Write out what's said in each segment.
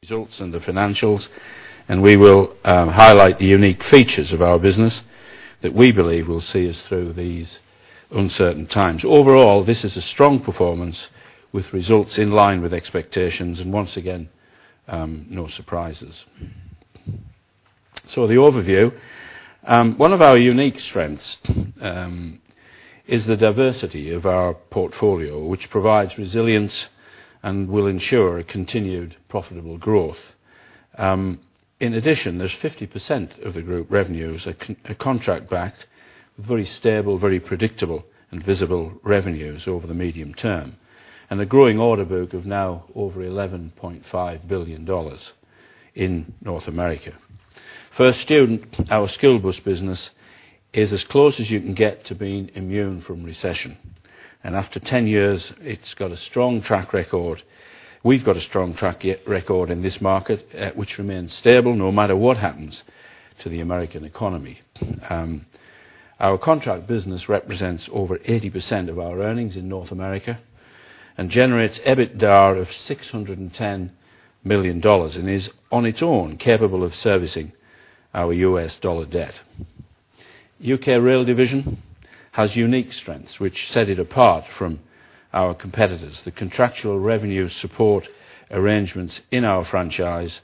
results and the financials, and we will highlight the unique features of our business that we believe will see us through these uncertain times. Overall, this is a strong performance with results in line with expectations, and once again, no surprises. So the overview. One of our unique strengths is the diversity of our portfolio, which provides resilience and will ensure a continued profitable growth. In addition, there's 50% of the group revenues are contract-backed, very stable, very predictable and visible revenues over the medium term, and a growing order book of now over $11.5 billion in North America. First Student, our school bus business, is as close as you can get to being immune from recession. And after 10 years, it's got a strong track record. We've got a strong track record in this market, which remains stable no matter what happens to the American economy. Our contract business represents over 80% of our earnings in North America and generates EBITDA of $610 million and is on its own capable of servicing our US dollar debt. UK Rail Division has unique strengths which set it apart from our competitors. The contractual revenue support arrangements in our franchises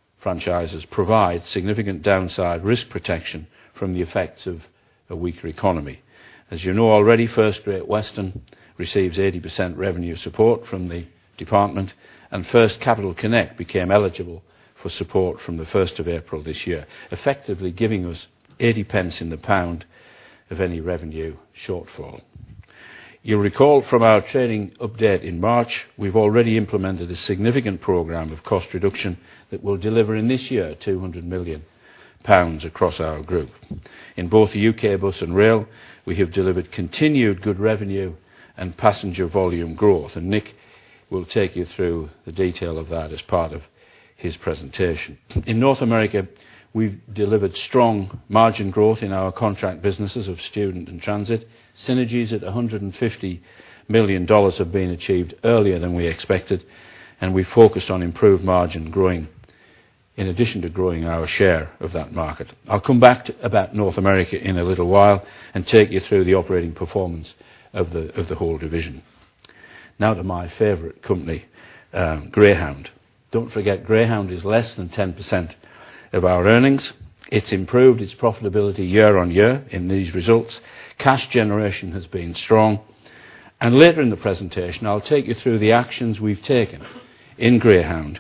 provide significant downside risk protection from the effects of a weaker economy. As you know already, First Great Western receives 80% revenue support from the department, and First Capital Connect became eligible for support from the 1st of April this year, effectively giving us 80 pence in the pound of any revenue shortfall. You'll recall from our trading update in March, we've already implemented a significant programme of cost reduction that will deliver in this year £200 million across our group. In both the UK Bus and Rail, we have delivered continued good revenue and passenger volume growth, and Nick will take you through the detail of that as part of his presentation. In North America, we've delivered strong margin growth in our contract businesses of Student and Transit. Synergies at $150 million have been achieved earlier than we expected, and we focused on improved margin growing in addition to growing our share of that market. I'll come back about North America in a little while and take you through the operating performance of the whole division. Now to my favourite company, Greyhound. Don't forget, Greyhound is less than 10% of our earnings. It's improved its profitability year on year in these results. Cash generation has been strong. And later in the presentation, I'll take you through the actions we've taken in Greyhound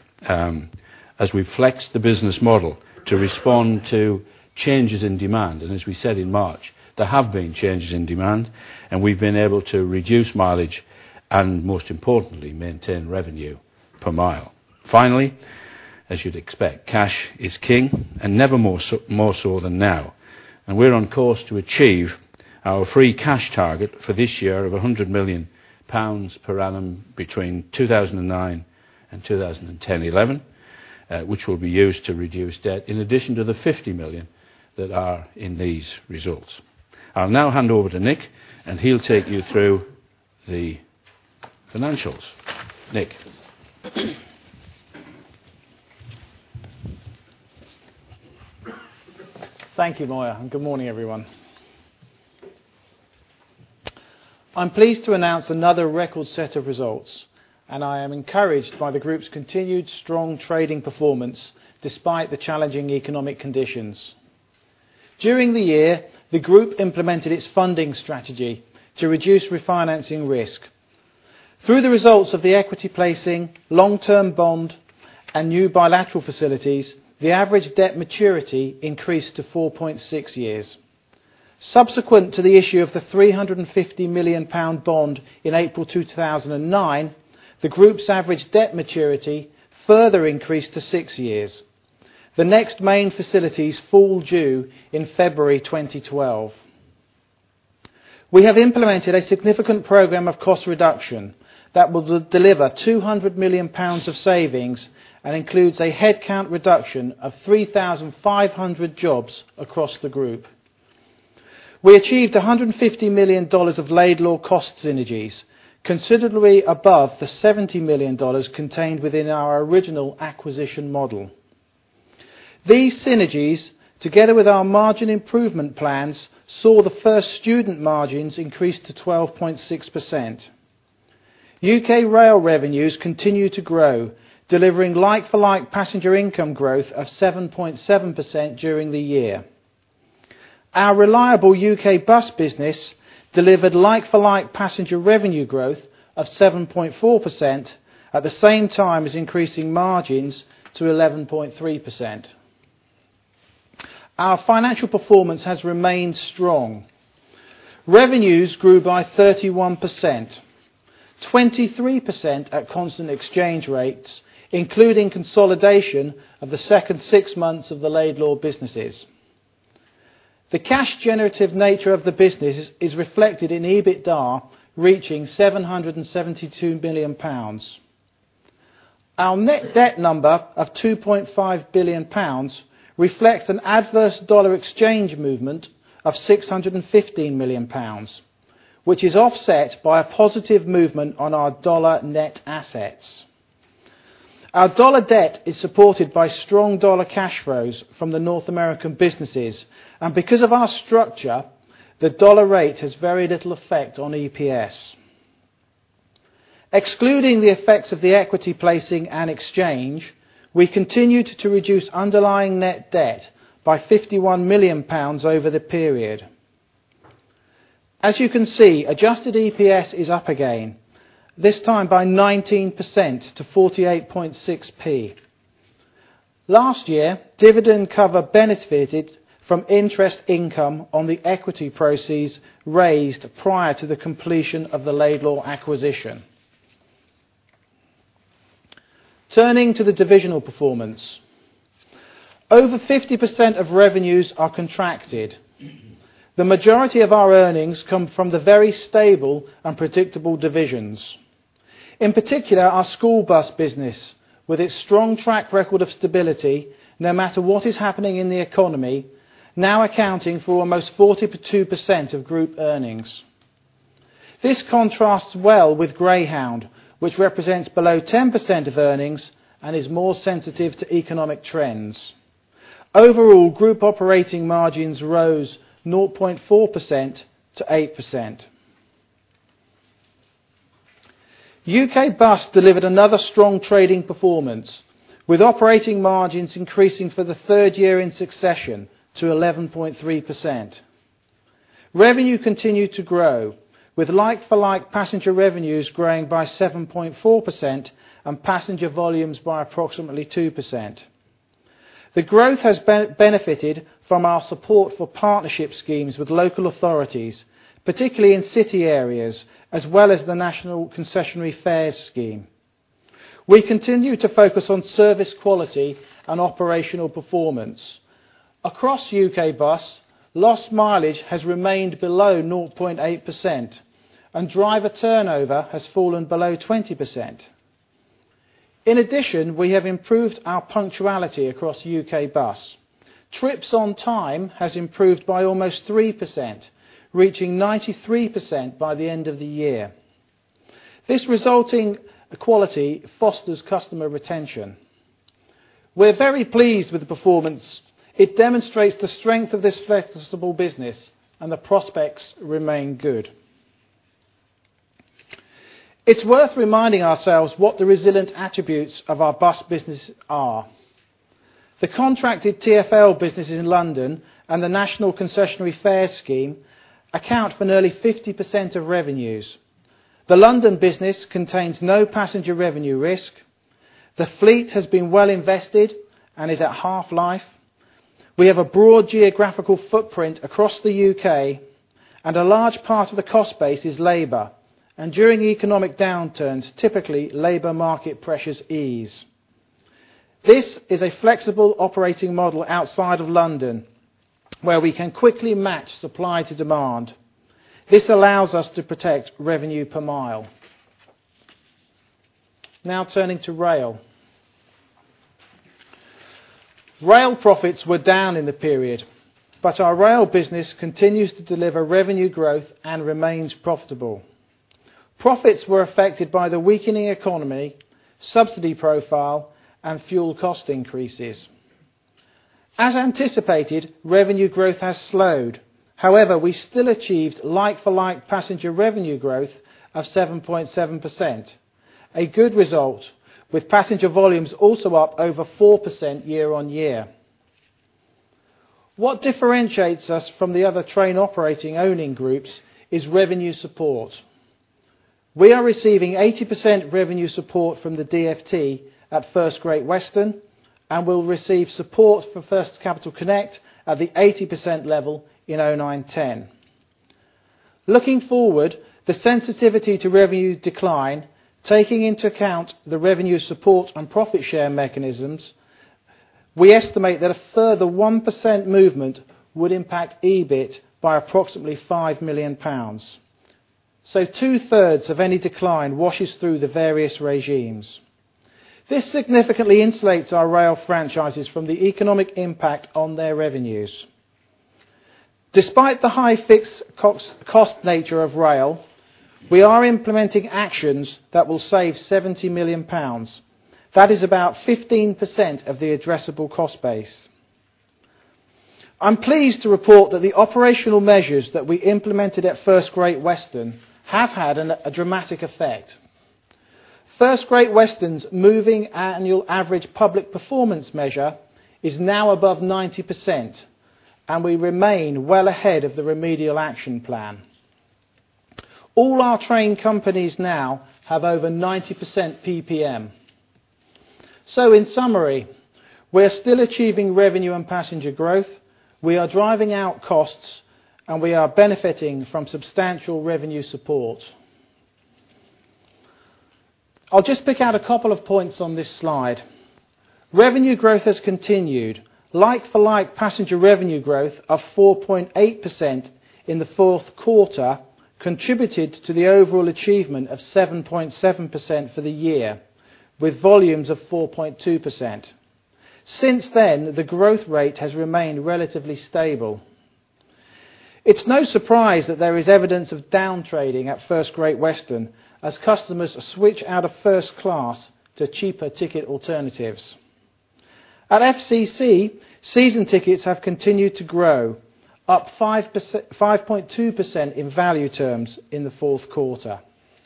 as we've flexed the business model to respond to changes in demand. And as we said in March, there have been changes in demand, and we've been able to reduce mileage and, most importantly, maintain revenue per mile. Finally, as you'd expect, cash is king, and never more so than now. And we're on course to achieve our free cash target for this year of £100 million per annum between 2009 and 2010-11, which will be used to reduce debt, in addition to the $50 million that are in these results. I'll now hand over to Nick, and he'll take you through the financials. Nick. Thank you, Moya, and good morning, everyone. I'm pleased to announce another record set of results, and I am encouraged by the group's continued strong trading performance despite the challenging economic conditions. During the year, the group implemented its funding strategy to reduce refinancing risk. Through the results of the equity placing, long-term bond and new bilateral facilities, the average debt maturity increased to 4.6 years. Subsequent to the issue of the £350 million bond in April 2009, the group's average debt maturity further increased to 6 years. The next main facilities fall due in February 2012. We have implemented a significant programme of cost reduction that will deliver £200 million of savings and includes a headcount reduction of 3,500 jobs across the group. We achieved $150 million of Laidlaw cost synergies, considerably above the $70 million contained within our original acquisition model. These synergies, together with our margin improvement plans, saw the first student margins increase to 12.6%. UK rail revenues continue to grow, delivering like-for-like passenger income growth of 7.7% during the year. Our reliable UK bus business delivered like-for-like passenger revenue growth of 7.4% at the same time as increasing margins to 11.3%. Our financial performance has remained strong. Revenues grew by 31%, 23% at constant exchange rates, including consolidation of the second 6 months of the Laidlaw businesses. The cash generative nature of the business is reflected in EBITDA reaching £772 million. Our net debt number of £2.5 billion reflects an adverse dollar exchange movement of £615 million, which is offset by a positive movement on our dollar net assets. Our dollar debt is supported by strong dollar cash flows from the North American businesses, and because of our structure, the dollar rate has very little effect on EPS. Excluding the effects of the equity placing and exchange, we continued to reduce underlying net debt by £51 million over the period. As you can see, adjusted EPS is up again, this time by 19% to 48.6p. Last year, dividend cover benefited from interest income on the equity proceeds raised prior to the completion of the Laidlaw acquisition. Turning to the divisional performance. Over 50% of revenues are contracted. The majority of our earnings come from the very stable and predictable divisions. In particular, our school bus business, with its strong track record of stability, no matter what is happening in the economy, now accounting for almost 42% of group earnings. This contrasts well with Greyhound, which represents below 10% of earnings and is more sensitive to economic trends. Overall, group operating margins rose 0.4% to 8%. UK Bus delivered another strong trading performance, with operating margins increasing for the third year in succession to 11.3%. Revenue continued to grow, with like-for-like passenger revenues growing by 7.4% and passenger volumes by approximately 2%. The growth has benefited from our support for partnership schemes with local authorities, particularly in city areas, as well as the National Concessionary Fares scheme. We continue to focus on service quality and operational performance. Across UK Bus, lost mileage has remained below 0.8%, and driver turnover has fallen below 20%. In addition, we have improved our punctuality across UK Bus. Trips on time has improved by almost 3%, reaching 93% by the end of the year. This resulting quality fosters customer retention. We're very pleased with the performance. It demonstrates the strength of this flexible business, and the prospects remain good. It's worth reminding ourselves what the resilient attributes of our bus business are. The contracted TfL business in London and the National Concessionary Fares scheme account for nearly 50% of revenues. The London business contains no passenger revenue risk. The fleet has been well invested and is at half-life. We have a broad geographical footprint across the UK, and a large part of the cost base is labour, and during economic downturns, typically labour market pressures ease. This is a flexible operating model outside of London, where we can quickly match supply to demand. This allows us to protect revenue per mile. Now turning to rail. Rail profits were down in the period, but our rail business continues to deliver revenue growth and remains profitable. Profits were affected by the weakening economy, subsidy profile, and fuel cost increases. As anticipated, revenue growth has slowed. However, we still achieved like-for-like passenger revenue growth of 7.7%, a good result, with passenger volumes also up over 4% year on year. What differentiates us from the other train operating owning groups is revenue support. We are receiving 80% revenue support from the DfT at First Great Western, and will receive support for First Capital Connect at the 80% level in 09-10. Looking forward, the sensitivity to revenue decline, taking into account the revenue support and profit share mechanisms, we estimate that a further 1% movement would impact EBIT by approximately £5 million. So 2/3 of any decline washes through the various regimes. This significantly insulates our rail franchises from the economic impact on their revenues. Despite the high fixed cost nature of rail, we are implementing actions that will save £70 million. That is about 15% of the addressable cost base. I'm pleased to report that the operational measures that we implemented at First Great Western have had a dramatic effect. First Great Western's moving annual average public performance measure is now above 90%, and we remain well ahead of the remedial action plan. All our train companies now have over 90% PPM. So in summary, we're still achieving revenue and passenger growth, we are driving out costs, and we are benefiting from substantial revenue support. I'll just pick out a couple of points on this slide. Revenue growth has continued. Like-for-like passenger revenue growth of 4.8% in the fourth quarter contributed to the overall achievement of 7.7% for the year, with volumes of 4.2%. Since then, the growth rate has remained relatively stable. It's no surprise that there is evidence of downtrading at First Great Western as customers switch out of first class to cheaper ticket alternatives. At FCC, season tickets have continued to grow, up 5.2% in value terms in the fourth quarter.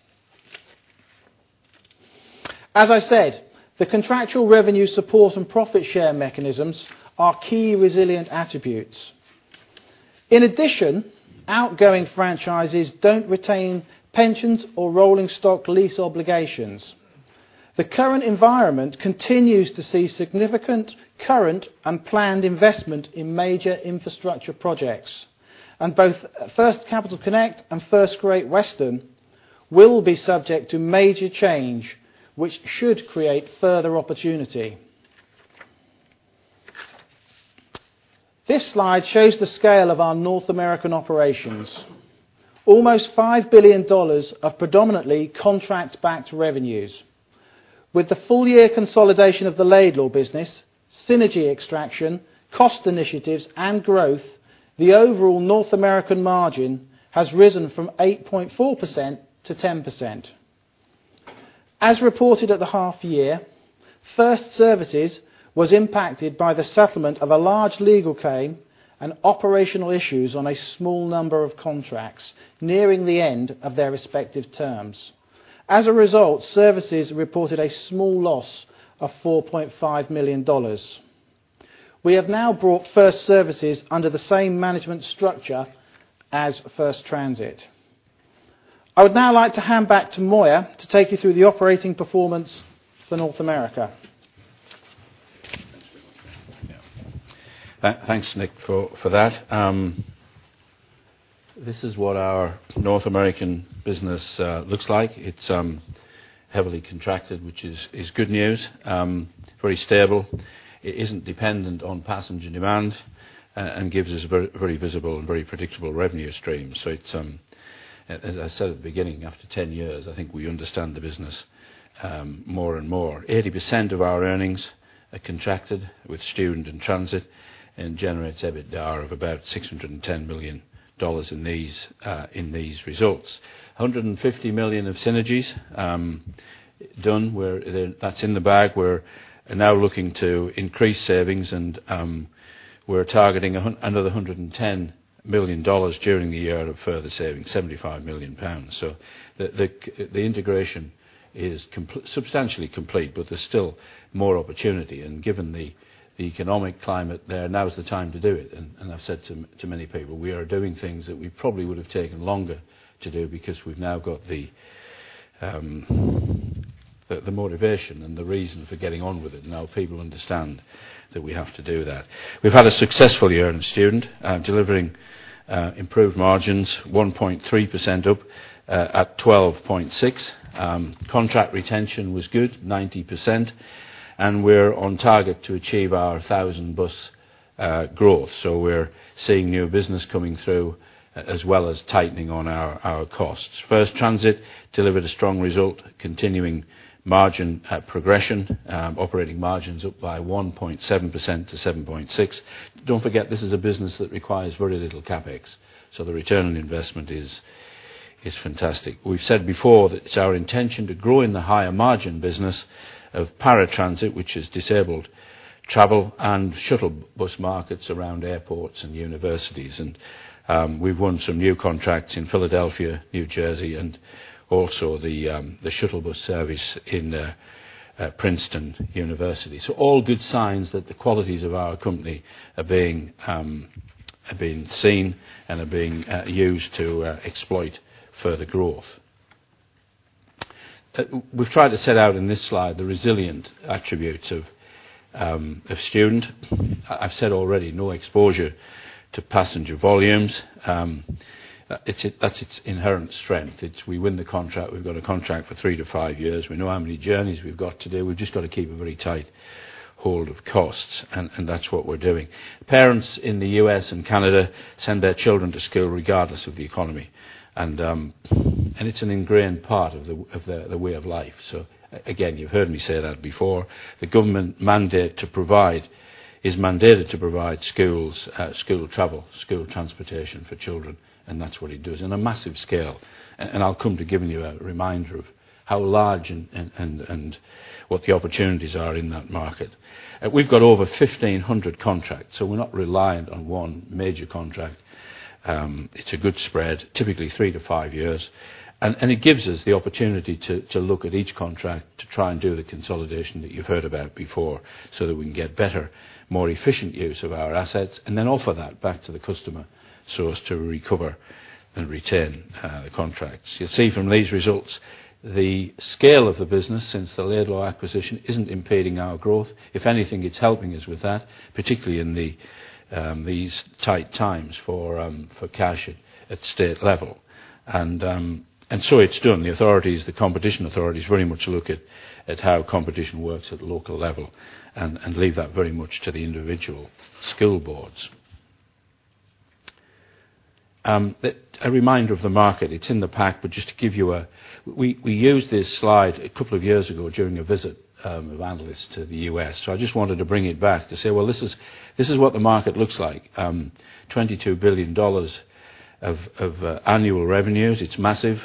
As I said, the contractual revenue support and profit share mechanisms are key resilient attributes. In addition, outgoing franchises don't retain pensions or rolling stock lease obligations. The current environment continues to see significant current and planned investment in major infrastructure projects, and both First Capital Connect and First Great Western will be subject to major change, which should create further opportunity. This slide shows the scale of our North American operations. Almost $5 billion of predominantly contract-backed revenues. With the full-year consolidation of the Laidlaw business, synergy extraction, cost initiatives and growth, the overall North American margin has risen from 8.4% to 10%. As reported at the half year, First Services was impacted by the settlement of a large legal claim and operational issues on a small number of contracts, nearing the end of their respective terms. As a result, Services reported a small loss of $4.5 million. We have now brought First Services under the same management structure as First Transit. I would now like to hand back to Moya to take you through the operating performance for North America. Thanks, Nick, for that. This is what our North American business looks like. It's heavily contracted, which is good news. Very stable. It isn't dependent on passenger demand and gives us very, very visible and very predictable revenue streams. So it's, as I said at the beginning, after 10 years, I think we understand the business more and more. 80% of our earnings are contracted with student and transit, and generates EBITDA of about $610 million in these results. 150 million of synergies done. That's in the bag. We're now looking to increase savings, and we're targeting another $110 million during the year of further savings, £75 million. So the integration is substantially complete, but there's still more opportunity. And given the economic climate there, now's the time to do it. And I've said to many people, we are doing things that we probably would have taken longer to do, because we've now got the motivation and the reason for getting on with it. Now people understand that we have to do that. We've had a successful year in Student, delivering improved margins, 1.3% up at 12.6. Contract retention was good, 90%, and we're on target to achieve our 1,000 bus growth. So we're seeing new business coming through, as well as tightening on our costs. First Transit delivered a strong result, continuing margin progression, operating margins up by 1.7% to 7.6. Don't forget, this is a business that requires very little capex, so the return on investment is fantastic. We've said before that it's our intention to grow in the higher margin business of paratransit, which is disabled travel, and shuttle bus markets around airports and universities. And we've won some new contracts in Philadelphia, New Jersey, and also the shuttle bus service in Princeton University. So all good signs that the qualities of our company are being seen and are being used to exploit further growth. We've tried to set out in this slide the resilient attributes of Student. I've said already, no exposure to passenger volumes. That's its inherent strength. We win the contract. We've got a contract for 3 to 5 years. We know how many journeys we've got to do. We've just got to keep a very tight hold of costs, and that's what we're doing. Parents in the US and Canada send their children to school regardless of the economy, and it's an ingrained part of the way of life. So again, you've heard me say that before. The government is mandated to provide schools, school travel, school transportation for children, and that's what it does on a massive scale. And I'll come to giving you a reminder of how large and what the opportunities are in that market. We've got over 1,500 contracts, so we're not reliant on one major contract. It's a good spread, typically 3 to 5 years. And it gives us the opportunity to look at each contract to try and do the consolidation that you've heard about before, so that we can get better, more efficient use of our assets, and then offer that back to the customer so as to recover and retain the contracts. You'll see from these results the scale of the business since the Laidlaw acquisition isn't impeding our growth. If anything, it's helping us with that, particularly in these tight times for cash at state level. And so it's done. The competition authorities very much look at how competition works at the local level, and leave that very much to the individual school boards. A reminder of the market, it's in the pack, but just to give you we used this slide a couple of years ago during a visit of analysts to the US. So I just wanted to bring it back to say, well, this is what the market looks like. $22 billion of annual revenues. It's massive.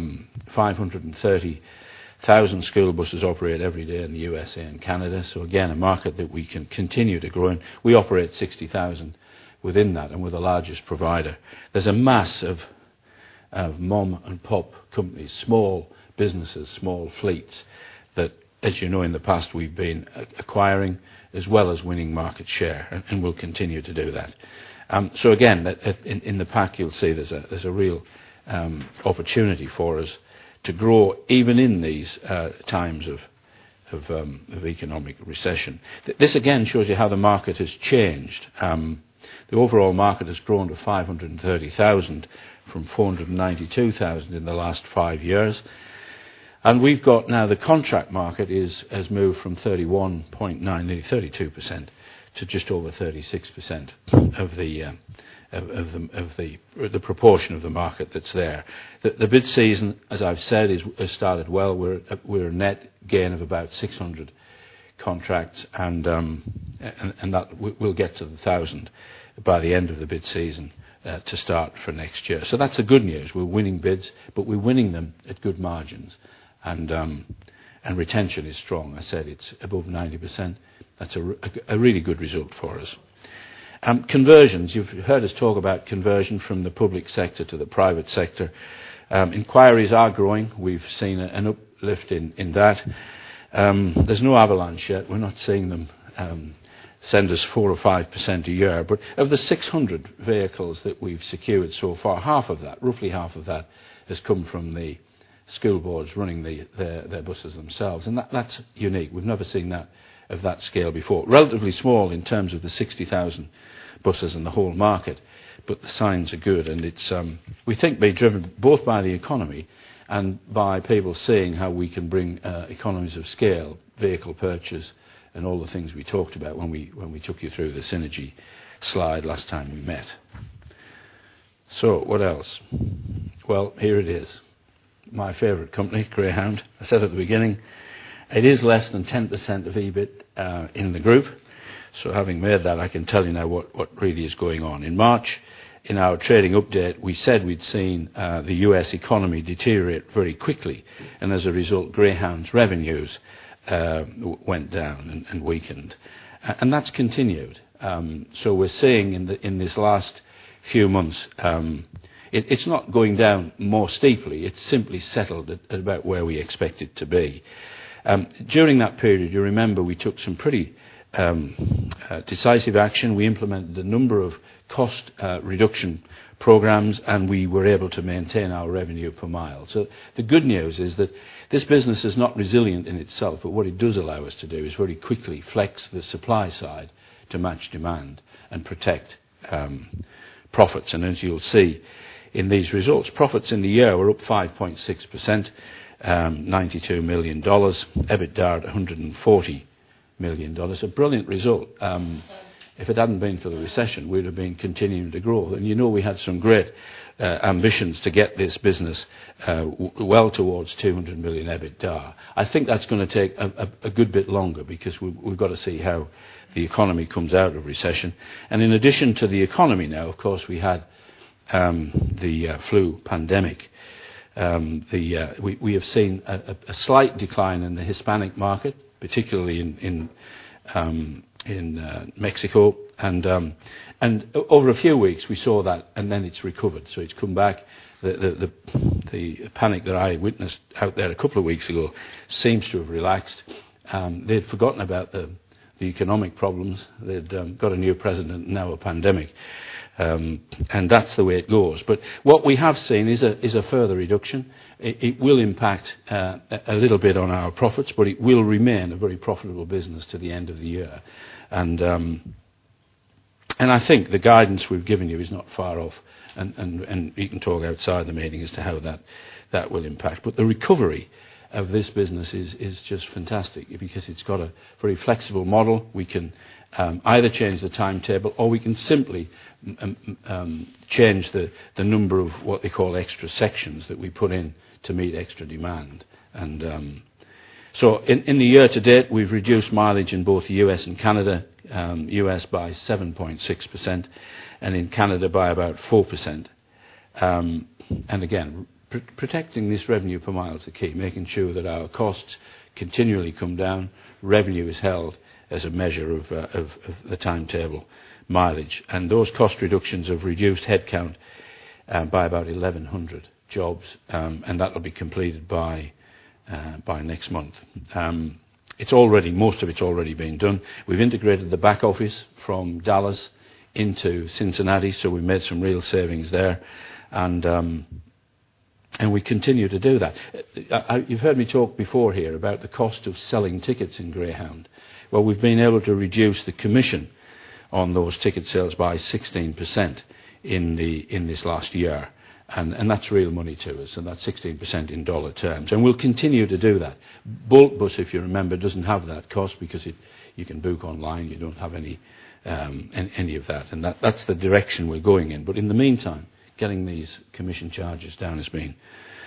530,000 school buses operate every day in the USA and Canada. So again, a market that we can continue to grow in. We operate 60,000 within that, and we're the largest provider. There's a mass of mom and pop companies, small businesses, small fleets that, as you know, in the past we've been acquiring as well as winning market share, and we'll continue to do that. So again, in the pack you'll see there's a real opportunity for us to grow even in these times of economic recession. This again shows you how the market has changed. The overall market has grown to 530,000 from 492,000 in the last 5 years. And we've got now the contract market has moved from 31.9, nearly 32%, to just over 36% of the proportion of the market that's there. The bid season, as I've said, has started well. We're a net gain of about 600 contracts, and that we'll get to the 1,000 by the end of the bid season to start for next year. So that's the good news. We're winning bids, but we're winning them at good margins. And retention is strong. I said it's above 90%. That's a really good result for us. Conversions. You've heard us talk about conversion from the public sector to the private sector. Inquiries are growing. We've seen an uplift in that. There's no avalanche yet. We're not seeing them send us 4 or 5% a year. But of the 600 vehicles that we've secured so far, roughly half of that, has come from the school boards running their buses themselves. And that's unique. We've never seen that of that scale before. Relatively small in terms of the 60,000 buses in the whole market, but the signs are good. And it's, we think, being driven both by the economy and by people seeing how we can bring economies of scale, vehicle purchase, and all the things we talked about when we took you through the synergy slide last time we met. So, what else? Well, here it is. My favourite company, Greyhound. I said at the beginning, it is less than 10% of EBIT in the group. So having made that, I can tell you now what really is going on. In March, in our trading update, we said we'd seen the US economy deteriorate very quickly, and as a result, Greyhound's revenues went down and weakened. And that's continued. So we're seeing in this last few months, it's not going down more steeply. It's simply settled at about where we expect it to be. During that period, you remember we took some pretty decisive action. We implemented a number of cost reduction programs, and we were able to maintain our revenue per mile. So the good news is that this business is not resilient in itself, but what it does allow us to do is very quickly flex the supply side to match demand and protect profits. And as you'll see in these results, profits in the year were up 5.6%, $92 million, EBITDA at $140 million. A brilliant result. If it hadn't been for the recession, we'd have been continuing to grow. And you know we had some great ambitions to get this business well towards 200 million EBITDA. I think that's going to take a good bit longer because we've got to see how the economy comes out of recession. And in addition to the economy now, of course, we had the flu pandemic. We have seen a slight decline in the Hispanic market, particularly in Mexico, and over a few weeks we saw that, and then it's recovered. So it's come back. The panic that I witnessed out there a couple of weeks ago seems to have relaxed. They'd forgotten about the economic problems. They'd got a new president and now a pandemic. And that's the way it goes. But what we have seen is a further reduction. It will impact a little bit on our profits, but it will remain a very profitable business to the end of the year. And I think the guidance we've given you is not far off. And you can talk outside the meeting as to how that will impact. But the recovery of this business is just fantastic because it's got a very flexible model. We can either change the timetable or we can simply change the number of what they call extra sections that we put in to meet extra demand. And so in the year to date, we've reduced mileage in both the US and Canada, US by 7.6% and in Canada by about 4%. And again, protecting this revenue per mile is the key, making sure that our costs continually come down, revenue is held as a measure of the timetable mileage. And those cost reductions have reduced headcount by about 1,100 jobs, and that will be completed by next month. Most of it's already been done. We've integrated the back office from Dallas into Cincinnati, so we've made some real savings there, and we continue to do that. You've heard me talk before here about the cost of selling tickets in Greyhound. Well, we've been able to reduce the commission on those ticket sales by 16% in this last year. And that's real money to us, and that's 16% in dollar terms. And we'll continue to do that. Bulk Bus, if you remember, doesn't have that cost because you can book online. You don't have any of that. And that's the direction we're going in. But in the meantime, getting these commission charges down has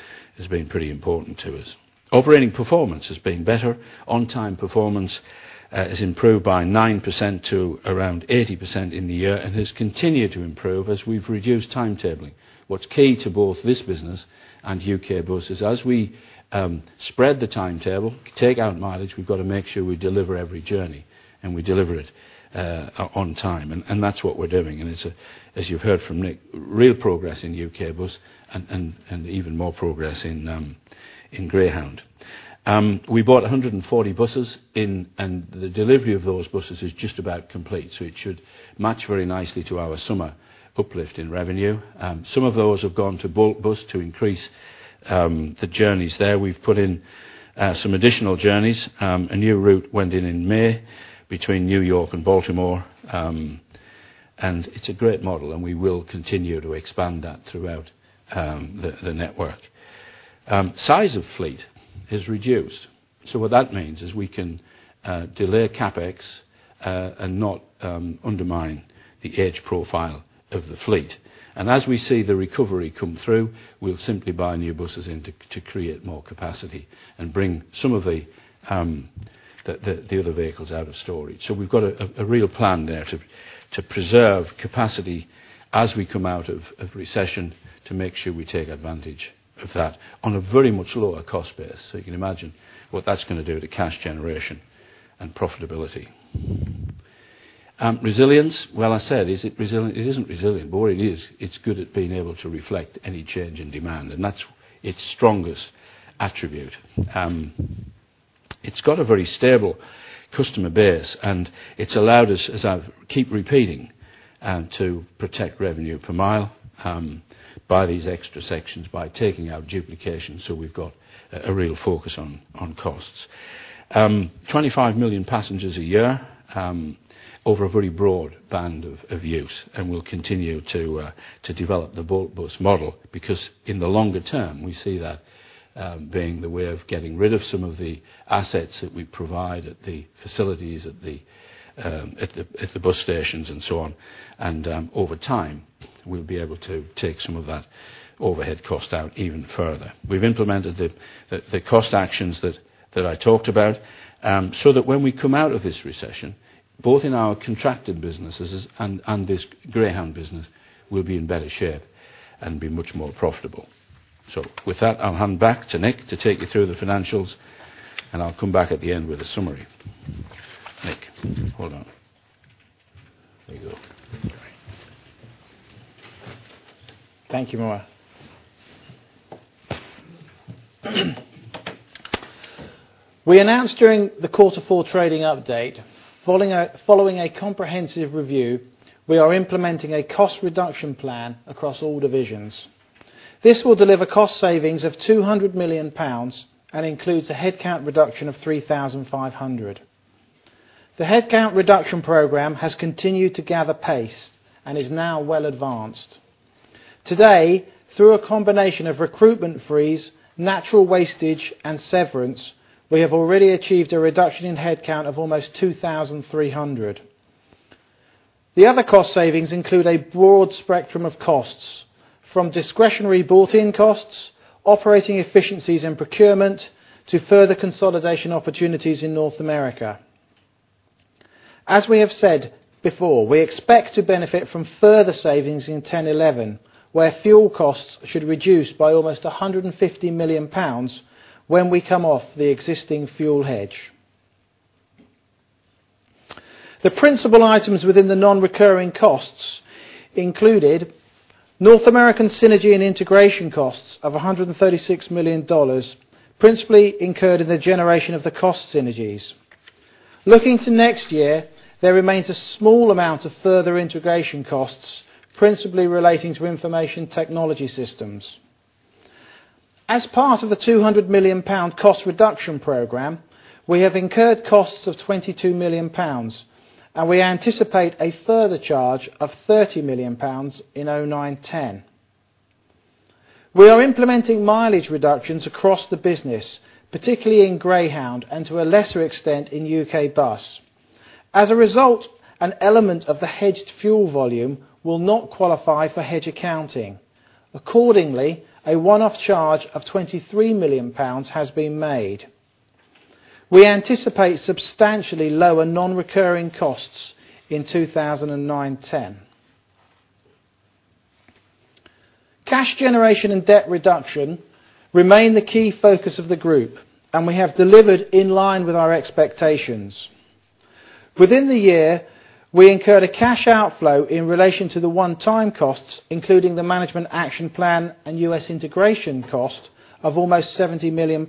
been pretty important to us. Operating performance has been better. On-time performance has improved by 9% to around 80% in the year, and has continued to improve as we've reduced timetabling. What's key to both this business and UK Bus is as we spread the timetable, take out mileage, we've got to make sure we deliver every journey, and we deliver it on time, and that's what we're doing. And it's, as you've heard from Nick, real progress in UK Bus, and even more progress in Greyhound. We bought 140 buses in, and the delivery of those buses is just about complete, so it should match very nicely to our summer uplift in revenue. Some of those have gone to Bolt Bus to increase the journeys there. We've put in some additional journeys. A new route went in May between New York and Baltimore, and it's a great model, and we will continue to expand that throughout the network. Size of fleet is reduced, so what that means is we can delay CapEx and not undermine the age profile of the fleet. And as we see the recovery come through, we'll simply buy new buses in to create more capacity and bring some of the other vehicles out of storage. So we've got a real plan there to preserve capacity as we come out of recession, to make sure we take advantage of that on a very much lower cost base. So you can imagine what that's going to do to cash generation and profitability. Resilience, well, I said, is it resilient? It isn't resilient, but what it is, it's good at being able to reflect any change in demand, and that's its strongest attribute. It's got a very stable customer base, and it's allowed us, as I keep repeating, to protect revenue per mile by these extra sections, by taking out duplication, so we've got a real focus on costs. 25 million passengers a year, over a very broad band of use, and we'll continue to develop the Bolt Bus model, because in the longer term we see that being the way of getting rid of some of the assets that we provide at the facilities, at the bus stations and so on, and over time we'll be able to take some of that overhead cost out even further. We've implemented the cost actions that I talked about, so that when we come out of this recession, both in our contracted businesses and this Greyhound business, we'll be in better shape and be much more profitable. So with that, I'll hand back to Nick to take you through the financials, and I'll come back at the end with a summary. Nick, hold on. There you go. Thank you, Moira. We announced during the Q4 trading update, following a comprehensive review, we are implementing a cost reduction plan across all divisions. This will deliver cost savings of £200 million and includes a headcount reduction of 3,500. The headcount reduction programme has continued to gather pace and is now well advanced. Today, through a combination of recruitment freeze, natural wastage and severance, we have already achieved a reduction in headcount of almost 2,300. The other cost savings include a broad spectrum of costs, from discretionary bought-in costs, operating efficiencies in procurement, to further consolidation opportunities in North America. As we have said before, we expect to benefit from further savings in 10-11, where fuel costs should reduce by almost £150 million when we come off the existing fuel hedge. The principal items within the non-recurring costs included North American synergy and integration costs of $136 million, principally incurred in the generation of the cost synergies. Looking to next year, there remains a small amount of further integration costs, principally relating to information technology systems. As part of the £200 million cost reduction programme, we have incurred costs of £22 million, and we anticipate a further charge of £30 million in 2009-10. We are implementing mileage reductions across the business, particularly in Greyhound and to a lesser extent in UK Bus. As a result, an element of the hedged fuel volume will not qualify for hedge accounting. Accordingly, a one-off charge of £23 million has been made. We anticipate substantially lower non-recurring costs in 2009-10. Cash generation and debt reduction remain the key focus of the group, and we have delivered in line with our expectations. Within the year, we incurred a cash outflow in relation to the one-time costs, including the management action plan and US integration cost of almost £70 million.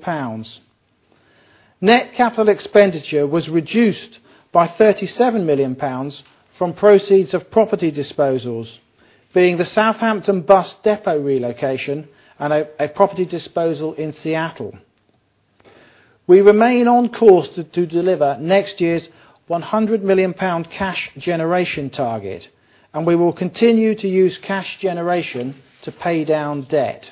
Net capital expenditure was reduced by £37 million from proceeds of property disposals, being the Southampton bus depot relocation and a property disposal in Seattle. We remain on course to deliver next year's £100 million cash generation target, and we will continue to use cash generation to pay down debt.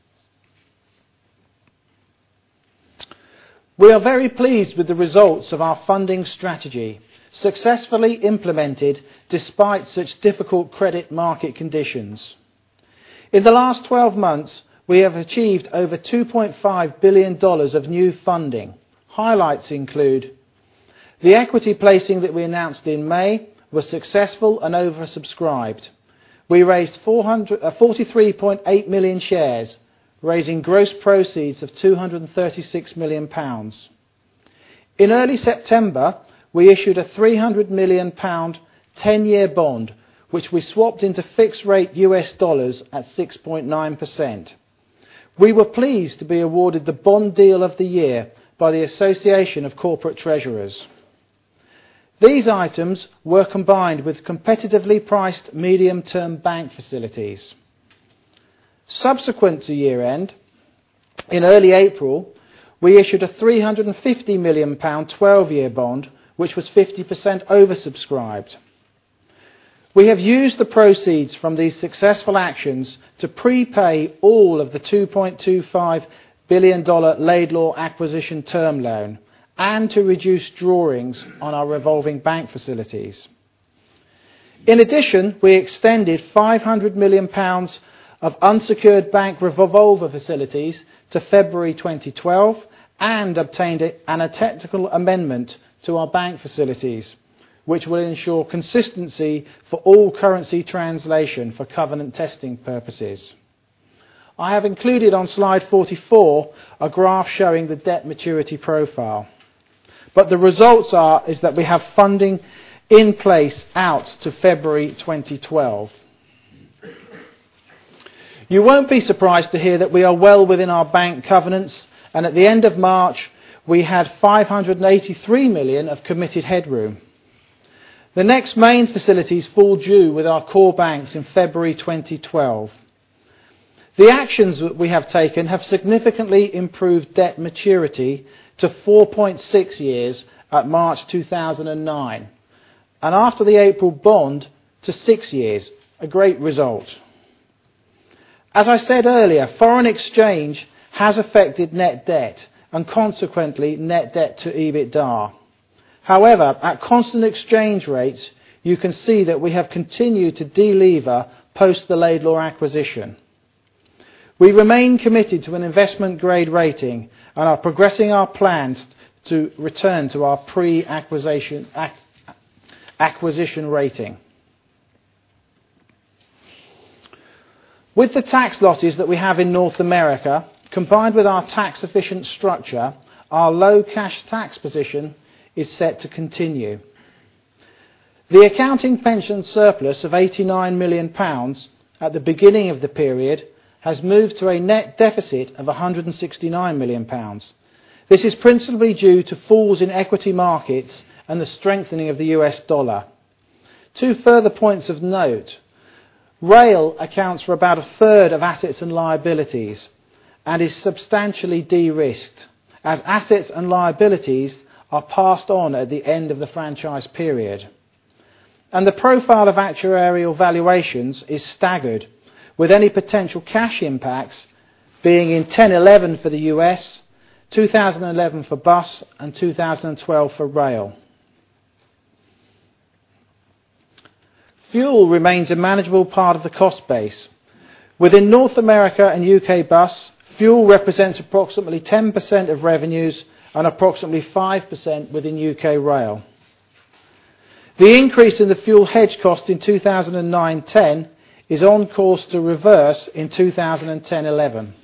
We are very pleased with the results of our funding strategy, successfully implemented despite such difficult credit market conditions. In the last 12 months, we have achieved over $2.5 billion of new funding. Highlights include the equity placing that we announced in May was successful and oversubscribed. We raised 43.8 million shares, raising gross proceeds of £236 million. In early September, we issued a £300 million 10-year bond, which we swapped into fixed-rate US dollars at 6.9%. We were pleased to be awarded the Bond Deal of the Year by the Association of Corporate Treasurers. These items were combined with competitively priced medium-term bank facilities. Subsequent to year-end, in early April, we issued a £350 million 12-year bond, which was 50% oversubscribed. We have used the proceeds from these successful actions to prepay all of the $2.25 billion Laidlaw acquisition term loan and to reduce drawings on our revolving bank facilities. In addition, we extended £500 million of unsecured bank revolver facilities to February 2012 and obtained a technical amendment to our bank facilities, which will ensure consistency for all currency translation for covenant testing purposes. I have included on slide 44 a graph showing the debt maturity profile. But the results is that we have funding in place out to February 2012. You won't be surprised to hear that we are well within our bank covenants, and at the end of March we had $583 million of committed headroom. The next main facilities fall due with our core banks in February 2012. The actions that we have taken have significantly improved debt maturity to 4.6 years at March 2009, and after the April bond to 6 years, a great result. As I said earlier, foreign exchange has affected net debt and consequently net debt to EBITDA. However, at constant exchange rates, you can see that we have continued to delever post the Laidlaw acquisition. We remain committed to an investment-grade rating and are progressing our plans to return to our pre-acquisition rating. With the tax losses that we have in North America, combined with our tax-efficient structure, our low cash tax position is set to continue. The accounting pension surplus of £89 million at the beginning of the period has moved to a net deficit of £169 million. This is principally due to falls in equity markets and the strengthening of the US dollar. Two further points of note. Rail accounts for about a third of assets and liabilities and is substantially de-risked, as assets and liabilities are passed on at the end of the franchise period. And the profile of actuarial valuations is staggered, with any potential cash impacts being in 10-11 for the US, 2011 for bus and 2012 for rail. Fuel remains a manageable part of the cost base. Within North America and UK bus, fuel represents approximately 10% of revenues and approximately 5% within UK rail. The increase in the fuel hedge cost in 2009-10 is on course to reverse in 2010-11.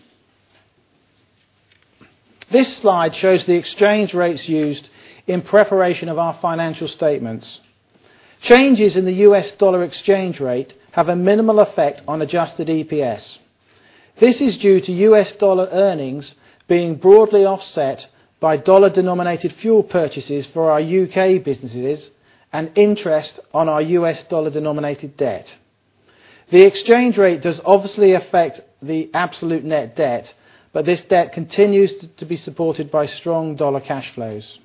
This slide shows the exchange rates used in preparation of our financial statements. Changes in the US dollar exchange rate have a minimal effect on adjusted EPS. This is due to US dollar earnings being broadly offset by dollar-denominated fuel purchases for our UK businesses and interest on our US dollar-denominated debt. The exchange rate does obviously affect the absolute net debt, but this debt continues to be supported by strong dollar cash flows.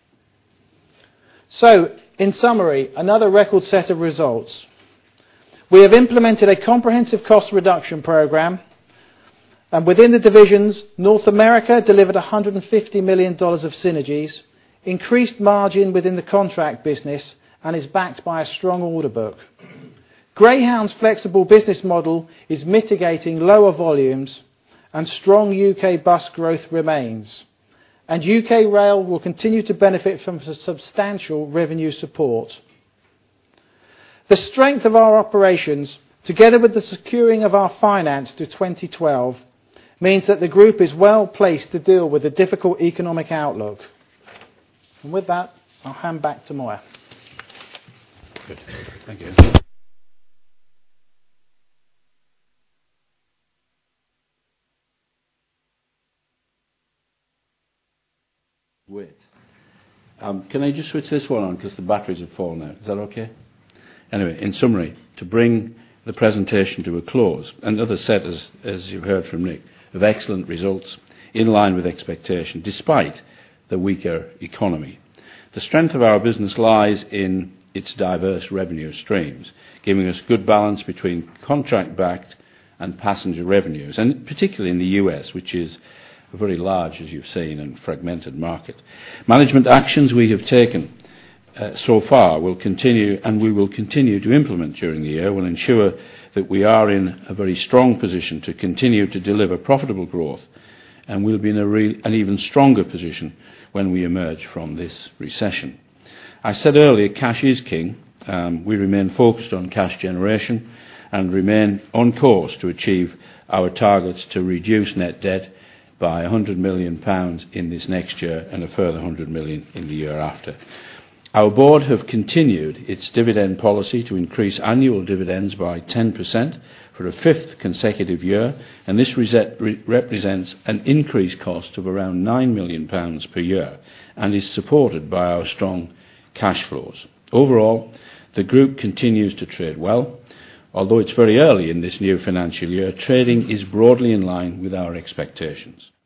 So, in summary, another record set of results. We have implemented a comprehensive cost reduction programme, and within the divisions, North America delivered $150 million of synergies, increased margin within the contract business, and is backed by a strong order book. Greyhound's flexible business model is mitigating lower volumes, and strong UK bus growth remains. And UK rail will continue to benefit from substantial revenue support. The strength of our operations, together with the securing of our finance to 2012, means that the group is well placed to deal with a difficult economic outlook. And with that, I'll hand back to Moya. Good. Thank you. Wait. Can I just switch this one on because the batteries have fallen out? Is that okay? Anyway, in summary, to bring the presentation to a close, another set, as you've heard from Nick, of excellent results in line with expectation, despite the weaker economy. The strength of our business lies in its diverse revenue streams, giving us good balance between contract-backed and passenger revenues, and particularly in the US, which is a very large, as you've seen, and fragmented market. Management actions we have taken so far will continue, and we will continue to implement during the year, will ensure that we are in a very strong position to continue to deliver profitable growth, and we'll be in an even stronger position when we emerge from this recession. I said earlier, cash is king. We remain focused on cash generation and remain on course to achieve our targets to reduce net debt by £100 million in this next year and a further £100 million in the year after. Our board have continued its dividend policy to increase annual dividends by 10% for a fifth consecutive year, and this represents an increased cost of around £9 million per year and is supported by our strong cash flows. Overall, the group continues to trade well. Although it's very early in this new financial year, trading is broadly in line with our expectations.